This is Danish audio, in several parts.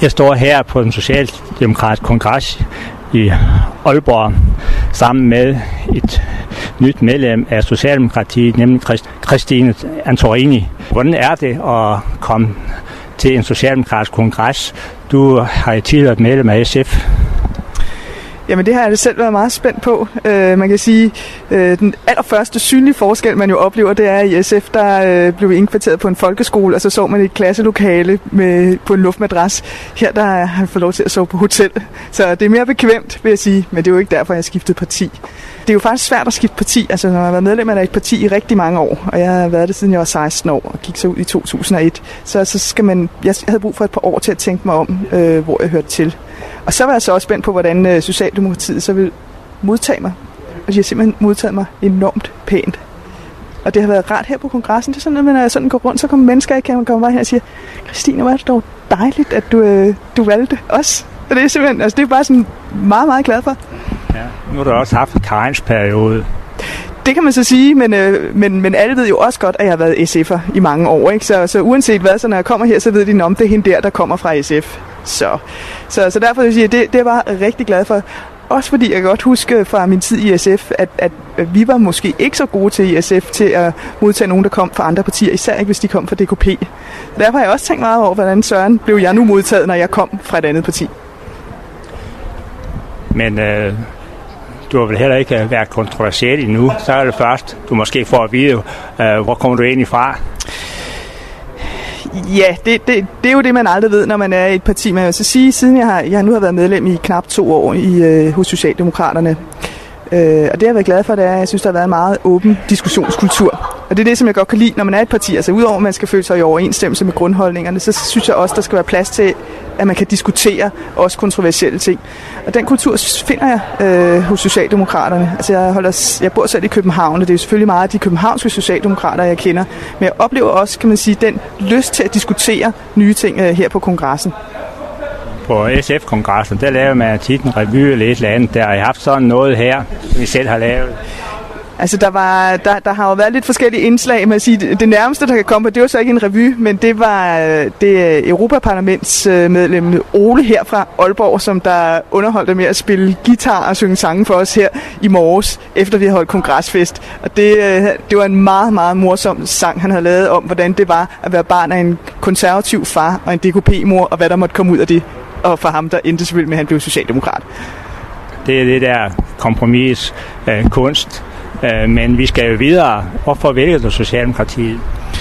Jeg står her på den socialdemokratiske kongres i Aalborg sammen med et nyt medlem af Socialdemokratiet, nemlig Christine Antorini. Hvordan er det at komme til en socialdemokratisk kongres? Du har tidligere været medlem af SF. Jamen det har jeg selv været meget spændt på. Man kan sige, den allerførste synlige forskel, man jo oplever, det er i SF, der blev vi indkvarteret på en folkeskole, og så man i et klasselokale på en luftmadras. Her der har jeg fået lov til at sove på hotel. Så det er mere bekvemt, vil jeg sige, men det er jo ikke derfor, jeg skiftede parti. Det er jo faktisk svært at skifte parti. Altså, når jeg har været medlem af et parti i rigtig mange år, og jeg har været det siden jeg var 16 år og gik så ud i 2001, så skal man. Jeg havde brug for et par år til at tænke mig om, hvor jeg hørte til. Og så var jeg så også spændt på, hvordan Socialdemokratiet så vil modtage mig. Og de har simpelthen modtaget mig enormt pænt. Og det har været rart her på kongressen. Det er sådan, at når jeg sådan går rundt, så kommer mennesker, jeg kommer bare her og siger, Christine, hvor er det dog dejligt, at du valgte os. Og det er simpelthen, altså det er bare sådan meget, meget glad for. Ja, nu har du også haft en karensperiode. Det kan man så sige, men alle ved jo også godt, at jeg har været SF'er i mange år. Ikke? Så uanset hvad, så når jeg kommer her, så ved de om det er hende der kommer fra SF. Så derfor vil jeg sige, det er jeg rigtig glad for. Også fordi jeg kan godt huske fra min tid i SF, at vi var måske ikke så gode til i SF til at modtage nogen, der kom fra andre partier, især ikke hvis de kom fra DKP. Derfor har jeg også tænkt meget over, hvordan søren blev jeg nu modtaget, når jeg kom fra et andet parti. Men du har vel heller ikke været kontroversiel endnu. Så er det først, du måske får at vide, hvor kommer du egentlig fra? Ja, det er jo det, man aldrig ved, når man er i et parti. Man vil så sige, siden jeg nu har været medlem i knap 2 år hos Socialdemokraterne, og det jeg har været glad for, det er, at jeg synes, der har været en meget åben diskussionskultur. Og det er det, som jeg godt kan lide, når man er et parti. Altså udover, at man skal føle sig i overensstemmelse med grundholdningerne, så synes jeg også, der skal være plads til, at man kan diskutere også kontroversielle ting. Og den kultur finder jeg hos Socialdemokraterne. Altså jeg bor selv i København, og det er jo selvfølgelig meget af de københavnske socialdemokrater, jeg kender. Men jeg oplever også, kan man sige, den lyst til at diskutere nye ting her på kongressen. På SF-kongressen, der laver man tit en revy eller et eller andet. Der har jeg haft sådan noget her, vi selv har lavet. Altså der har jo været lidt forskellige indslag. Man siger, det nærmeste, der kan komme på, det var så ikke en revy, men det var det Europaparlamentsmedlem Ole her fra Aalborg, som der underholdte med at spille guitar og synge sange for os her i morges, efter vi havde holdt kongresfest. Og det var en meget, meget morsom sang, han havde lavet om, hvordan det var at være barn af en konservativ far og en DKP-mor, og hvad der måtte komme ud af det. Og for ham, der endte selvfølgelig med, at han blev socialdemokrat. Det er det der kompromis kunst. Men vi skal jo videre. Hvorfor vælger du Socialdemokratiet?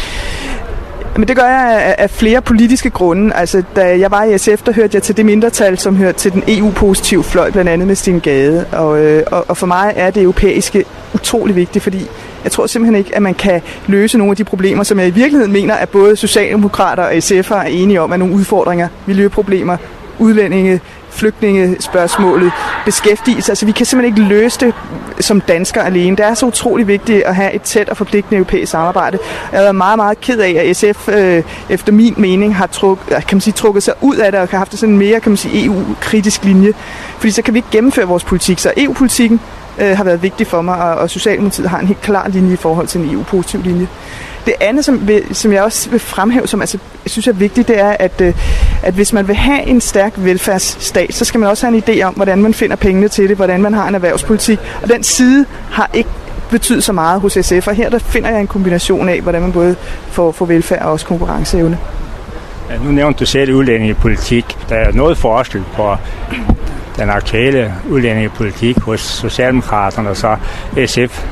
Men det gør jeg af flere politiske grunde. Altså, da jeg var i SF, der hørte jeg til det mindretal, som hørte til den EU-positive fløj, blandt andet med Stine Gade. Og for mig er det europæiske utrolig vigtigt, fordi jeg tror simpelthen ikke, at man kan løse nogle af de problemer, som jeg i virkeligheden mener, at både socialdemokrater og SF'er er enige om, at nogle udfordringer, miljøproblemer, udlændinge, flygtningespørgsmålet, beskæftigelse. Altså vi kan simpelthen ikke løse det som danskere alene. Det er så utrolig vigtigt at have et tæt og forpligtende europæisk samarbejde. Jeg har været meget, meget ked af, at SF efter min mening har trukket sig ud af det og har haft sådan en mere EU-kritisk linje. Fordi så kan vi ikke gennemføre vores politik. Så EU-politikken har været vigtig for mig, og Socialdemokratiet har en helt klar linje i forhold til en EU-positiv linje. Det andet, som jeg også vil fremhæve, som jeg synes er vigtigt, det er, at hvis man vil have en stærk velfærdsstat, så skal man også have en idé om, hvordan man finder pengene til det, hvordan man har en erhvervspolitik. Og den side har ikke betydet så meget hos SF, og her der finder jeg en kombination af, hvordan man både får velfærd og også konkurrenceevne. Ja, nu nævnte du selv udlændingepolitik. Der er noget forskel på den aktuelle udlændingepolitik hos Socialdemokraterne og så SF.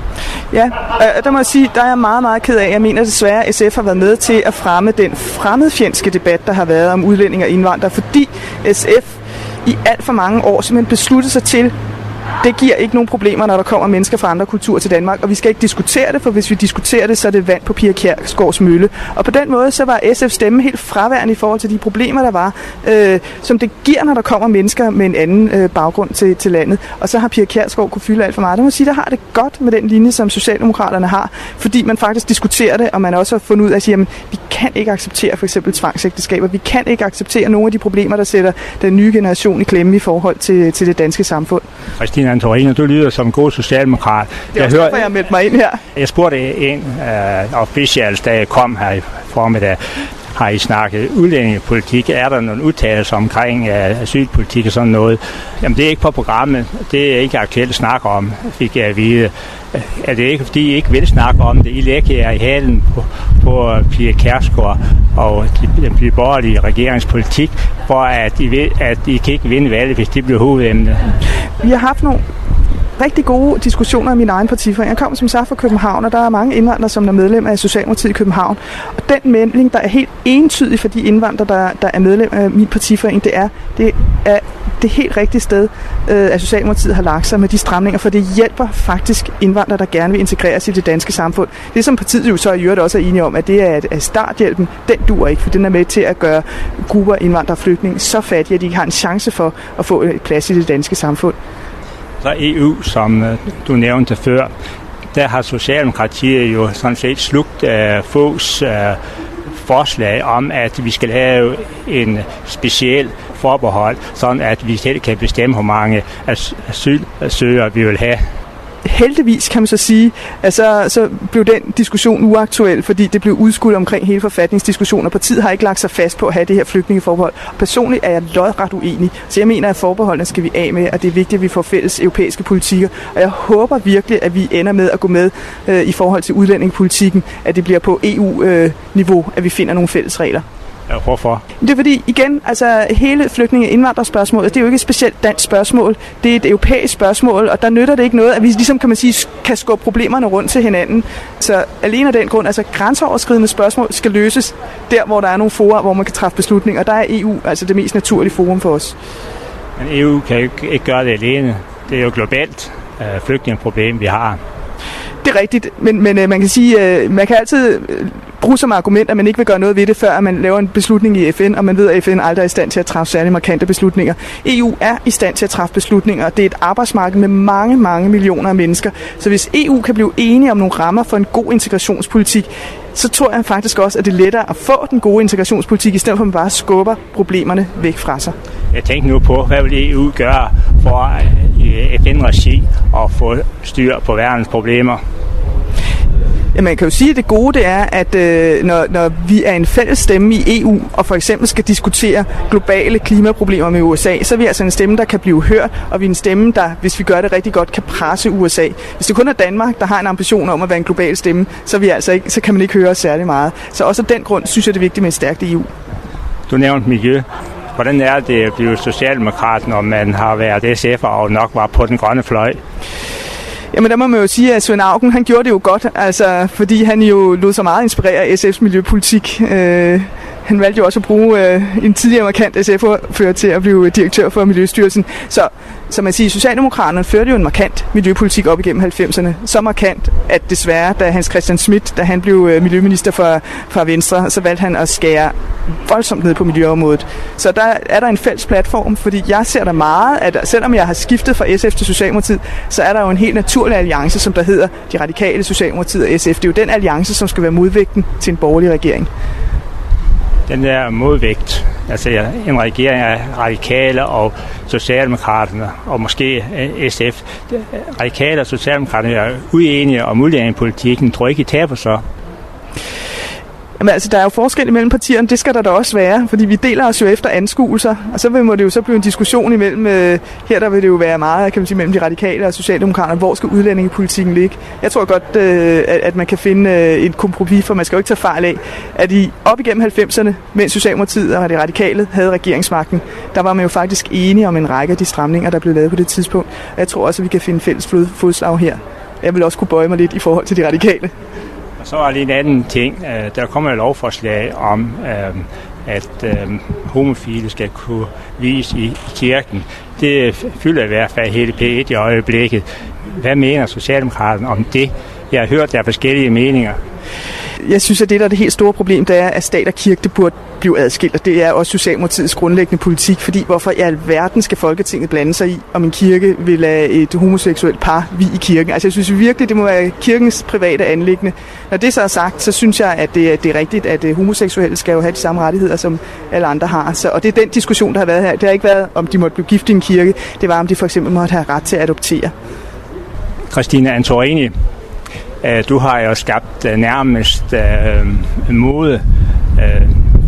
Ja, der må jeg sige, der er jeg meget, meget ked af. Jeg mener desværre, at SF har været med til at fremme den fremmedfjendske debat, der har været om udlændinge og indvandrere, fordi SF i alt for mange år simpelthen besluttede sig til, det giver ikke nogen problemer, når der kommer mennesker fra andre kulturer til Danmark, og vi skal ikke diskutere det, for hvis vi diskuterer det, så er det vand på Pia Kjærsgaards mølle. Og på den måde, så var SF's stemme helt fraværende i forhold til de problemer, der var, som det giver, når der kommer mennesker med en anden baggrund til landet. Og så har Pia Kjærsgaard kunne fylde alt for meget. Der må sige, der har det godt med den linje, som Socialdemokraterne har, fordi man faktisk diskuterer det, og man også har fundet ud af at sige, at vi kan ikke acceptere for eksempel tvangsægteskaber, vi kan ikke acceptere nogle af de problemer, der sætter den nye generation i klemme i forhold til det danske samfund. Christine Antorini, du lyder som en god socialdemokrat. Det er også derfor, jeg meldte mig ind her. Jeg spurgte en officials, da jeg kom her i formiddag. Har I snakket udlændingepolitik? Er der nogle udtalelser omkring asylpolitik og sådan noget? Jamen, det er ikke på programmet. Det er ikke aktuelt at snakke om, fik jeg at vide. Er det ikke, fordi I ikke vil snakke om det? I lægger jer i halen på Pia Kjærsgaard og den borgerlige regeringspolitik, for at I kan ikke vinde valget, hvis det bliver hovedemne. Vi har haft nogle rigtig gode diskussioner i min egen partiforening. Jeg kommer som sagt fra København, og der er mange indvandrere, som er medlem af Socialdemokratiet i København. Og den melding, der er helt entydig for de indvandrere, der er medlem af min partiforening, det er det helt rigtige sted, at Socialdemokratiet har lagt sig med de stramninger, for det hjælper faktisk indvandrere, der gerne vil integreres i det danske samfund. Det som partiet jo så i øvrigt også er enige om, at det er at starthjælpen, den duer ikke, for den er med til at gøre grupper indvandrere og flygtninge så fattige, at de ikke har en chance for at få et plads i det danske samfund. Så EU, som du nævnte før, der har Socialdemokratiet jo sådan set slugt Foghs forslag om, at vi skal have en speciel forbehold, sådan at vi selv kan bestemme, hvor mange asylsøgere vi vil have. Heldigvis kan man så sige, at så blev den diskussion uaktuel, fordi det blev udskudt omkring hele forfatningsdiskussionen, og partiet har ikke lagt sig fast på at have det her flygtningeforbehold. Personligt er jeg lodret uenig, så jeg mener, at forbeholdene skal vi af med, og det er vigtigt, at vi får fælles europæiske politikker. Og jeg håber virkelig, at vi ender med at gå med i forhold til udlændingepolitikken, at det bliver på EU-niveau, at vi finder nogle fælles regler. Hvorfor? Det er fordi, igen, altså hele flygtninge- og indvandrerspørgsmålet, det er jo ikke et specielt dansk spørgsmål, det er et europæisk spørgsmål, og der nytter det ikke noget, at vi ligesom, kan man sige, kan skubbe problemerne rundt til hinanden. Så alene af den grund, altså grænseoverskridende spørgsmål skal løses der, hvor der er nogle fora, hvor man kan træffe beslutninger, og der er EU altså det mest naturlige forum for os. Men EU kan jo ikke gøre det alene. Det er jo globalt flygtningeproblem, vi har. Det er rigtigt, men man kan sige, man kan altid bruge som argument, at man ikke vil gøre noget ved det, før man laver en beslutning i FN, og man ved, at FN aldrig er i stand til at træffe særlig markante beslutninger. EU er i stand til at træffe beslutninger, og det er et arbejdsmarked med mange, mange millioner af mennesker. Så hvis EU kan blive enige om nogle rammer for en god integrationspolitik, så tror jeg faktisk også, at det er lettere at få den gode integrationspolitik, i stedet for at man bare skubber problemerne væk fra sig. Jeg tænker nu på, hvad vil EU gøre for i FN-regi at få styr på verdens problemer? Ja, man kan jo sige, at det gode det er, at når vi er en fælles stemme i EU, og for eksempel skal diskutere globale klimaproblemer med USA, så er vi altså en stemme, der kan blive hørt, og vi er en stemme, der, hvis vi gør det rigtig godt, kan presse USA. Hvis det kun er Danmark, der har en ambition om at være en global stemme, så kan man ikke høre os særlig meget. Så også af den grund synes jeg, det er vigtigt med et stærkt EU. Du nævnte miljø. Hvordan er det at blive socialdemokrat, når man har været SF'er og nok var på den grønne fløj? Jamen der må man jo sige, at Svend Auken, han gjorde det jo godt, altså fordi han jo lod så meget inspirere af SF's miljøpolitik. Han valgte jo også at bruge en tidligere markant SF-fører til at blive direktør for Miljøstyrelsen. Så man siger, Socialdemokraterne førte jo en markant miljøpolitik op igennem 90'erne. Så markant, at desværre, da Hans Christian Schmidt, da han blev miljøminister fra Venstre, så valgte han at skære voldsomt ned på miljøområdet. Så der er der en fælles platform, fordi jeg ser der meget, at selvom jeg har skiftet fra SF til Socialdemokratiet, så er der jo en helt naturlig alliance, som der hedder De Radikale, Socialdemokratiet og SF. Det er jo den alliance, som skal være modvægten til en borgerlig regering. Den der modvægt, altså en regering af radikale og socialdemokraterne, og måske SF. Radikale og socialdemokraterne er uenige om udlændingepolitikken. Tror ikke, I taber så? Jamen, altså, der er jo forskel imellem partierne, det skal der da også være, fordi vi deler os jo efter anskuelser, og så må det jo så blive en diskussion imellem, her der vil det jo være meget, kan man sige, mellem de radikale og socialdemokraterne, hvor skal udlændingepolitikken ligge? Jeg tror godt, at man kan finde et kompromis, for man skal jo ikke tage fejl af, at op igennem 90'erne, mens Socialdemokratiet og de radikale havde regeringsmagten, der var man jo faktisk enige om en række af de stramninger, der blev lavet på det tidspunkt. Og jeg tror også, at vi kan finde fælles fodslag her. Jeg vil også kunne bøje mig lidt i forhold til de radikale. Og så er lige en anden ting. Der kommer et lovforslag om, at homofile skal kunne vies i kirken. Det fylder i hvert fald hele P1 i øjeblikket. Hvad mener Socialdemokraterne om det? Jeg har hørt, der er forskellige meninger. Jeg synes, at det, der er det helt store problem, det er, at stat og kirke det burde blive adskilt, og det er også Socialdemokratiets grundlæggende politik, fordi hvorfor i alverden skal Folketinget blande sig i, om en kirke vil lade et homoseksuelt par vie i kirken? Altså jeg synes virkelig, det må være kirkens private anliggende. Når det så er sagt, så synes jeg, at det er rigtigt, at homoseksuelle skal jo have de samme rettigheder, som alle andre har. Og det er den diskussion, der har været her. Det har ikke været, om de måtte blive gift i en kirke, det var, om de for eksempel måtte have ret til at adoptere. Christine Antorini, du har jo skabt nærmest mode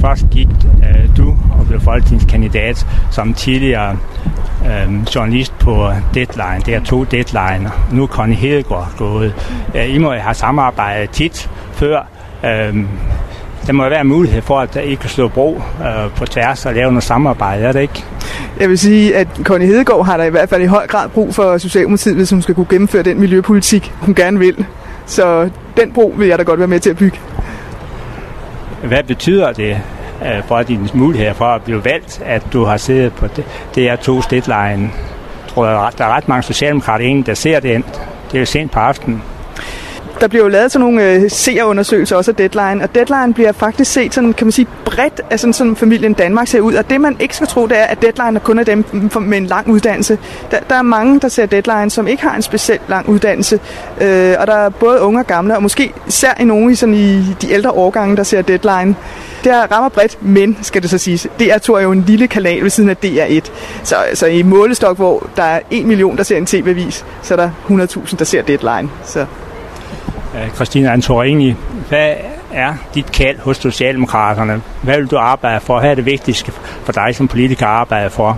Først gik du og blev folketingskandidat som tidligere journalist på Deadline. Det er 2 Deadline. Nu er Connie Hedegaard gået. I må have samarbejdet tit før. Der må være mulighed for, at I kan slå bro på tværs og lave noget samarbejde, er det ikke? Jeg vil sige, at Connie Hedegaard har der i hvert fald i høj grad brug for Socialdemokratiet, hvis hun skal kunne gennemføre den miljøpolitik, hun gerne vil. Så den bro vil jeg da godt være med til at bygge. Hvad betyder det for dine muligheder for at blive valgt, at du har siddet på DR2's Deadline? Tror jeg, der er ret mange socialdemokrater, der ser det. Det er jo sent på aftenen. Der bliver jo lavet sådan nogle seerundersøgelser også af Deadline, og Deadline bliver faktisk set sådan, kan man sige, bredt af sådan familien Danmark ser ud. Og det man ikke skal tro, det er, at Deadline er kun af dem med en lang uddannelse. Der er mange, der ser Deadline, som ikke har en specielt lang uddannelse. Og der er både unge og gamle, og måske især nogen i de ældre årgange, der ser Deadline. Det rammer bredt, men skal det så siges, DR2 er jo en lille kanal ved siden af DR1. Så i målestok, hvor der er 1 million, der ser en tv-avis, så er der 100.000, der ser Deadline. Så. Christine Antorini, hvad er dit kald hos Socialdemokraterne? Hvad vil du arbejde for? Hvad er det vigtigste for dig som politiker at arbejde for?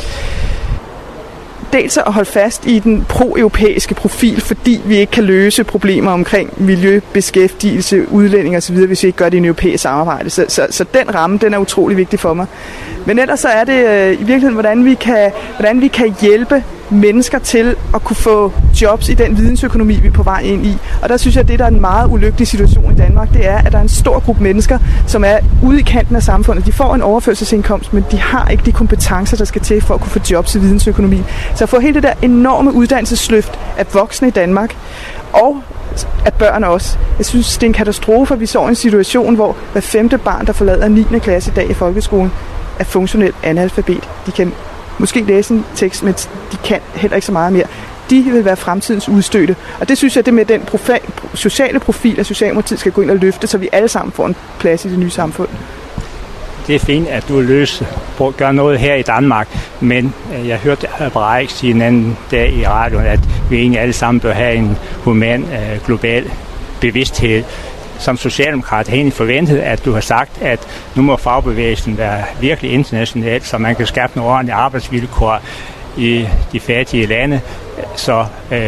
Dels at holde fast i den pro-europæiske profil, fordi vi ikke kan løse problemer omkring miljø, beskæftigelse, udlænding osv., hvis vi ikke gør det i en europæisk samarbejde. Så den ramme, den er utrolig vigtig for mig. Men ellers så er det i virkeligheden, hvordan vi kan hjælpe mennesker til at kunne få jobs i den vidensøkonomi, vi er på vej ind i. Og der synes jeg, at det, der er en meget ulykkelig situation i Danmark, det er, at der er en stor gruppe mennesker, som er ude i kanten af samfundet. De får en overførselsindkomst, men de har ikke de kompetencer, der skal til for at kunne få jobs i vidensøkonomi. Så at få hele det der enorme uddannelsesløft af voksne i Danmark, og af børn også. Jeg synes, det er en katastrofe, at vi så en situation, hvor hver 5. barn, der forlader 9. klasse i dag i folkeskolen, er funktionelt analfabet. De kan måske læse en tekst, men de kan heller ikke så meget mere. De vil være fremtidens udstødte. Og det synes jeg, det med den sociale profil, at Socialdemokratiet skal gå ind og løfte, så vi alle sammen får en plads i det nye samfund. Det er fint, at du løser på at gøre noget her i Danmark, men jeg hørte Breik sige en anden dag i radioen, at vi egentlig alle sammen bør have en human, global bevidsthed. Som socialdemokrat har egentlig forventet, at du har sagt, at nu må fagbevægelsen være virkelig international, så man kan skabe nogle ordentlige arbejdsvilkår i de fattige lande, så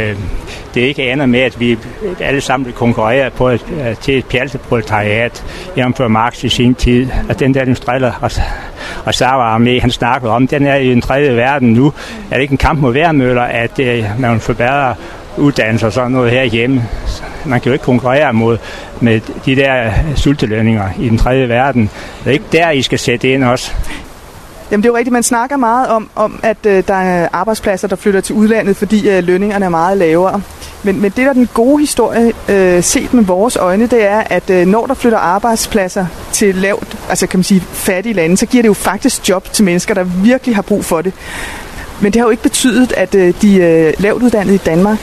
det ikke ender med, at vi alle sammen vil konkurrere på til et pjalteproletariat, jævnfør Marx i sin tid. At den der industrielle reservearmé, han snakkede om, den er i den tredje verden nu. Er det ikke en kamp mod vejrmøller, at man forbedrer uddannelse og sådan noget herhjemme? Man kan jo ikke konkurrere med de der sultelønninger i den tredje verden. Det er ikke der, I skal sætte ind også. Jamen det er jo rigtigt, man snakker meget om at der er arbejdspladser, der flytter til udlandet, fordi lønningerne er meget lavere. Men det, der er den gode historie, set med vores øjne, det er, at når der flytter arbejdspladser til lavt, altså kan man sige fattige lande, så giver det jo faktisk job til mennesker, der virkelig har brug for det. Men det har jo ikke betydet, at de lavt uddannede i Danmark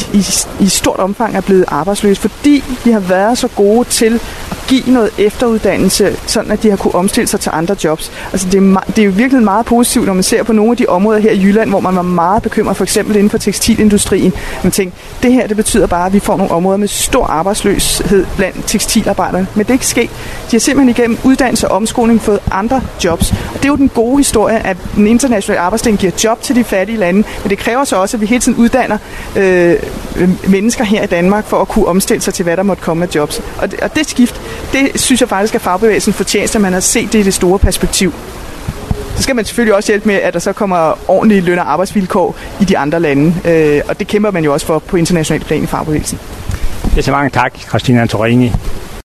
i stort omfang er blevet arbejdsløse, fordi vi har været så gode til at give noget efteruddannelse, sådan at de har kunne omstille sig til andre jobs. Altså det er jo virkelig meget positivt, når man ser på nogle af de områder her i Jylland, hvor man var meget bekymret, for eksempel inden for tekstilindustrien. Man tænkte, det her det betyder bare, at vi får nogle områder med stor arbejdsløshed blandt tekstilarbejderne. Men det er ikke sket. De har simpelthen igennem uddannelse og omskoling fået andre jobs. Og det er jo den gode historie, at den internationale arbejdsdeling giver job til de fattige lande, men det kræver så også, at vi hele tiden uddanner mennesker her i Danmark for at kunne omstille sig til, hvad der måtte komme af jobs. Og det skift, det synes jeg faktisk, at fagbevægelsen fortjener, at man har set det i det store perspektiv. Så skal man selvfølgelig også hjælpe med, at der så kommer ordentlige løn- og arbejdsvilkår i de andre lande, og det kæmper man jo også for på international plan i fagbevægelsen. Det er så mange tak, Christine Antorini.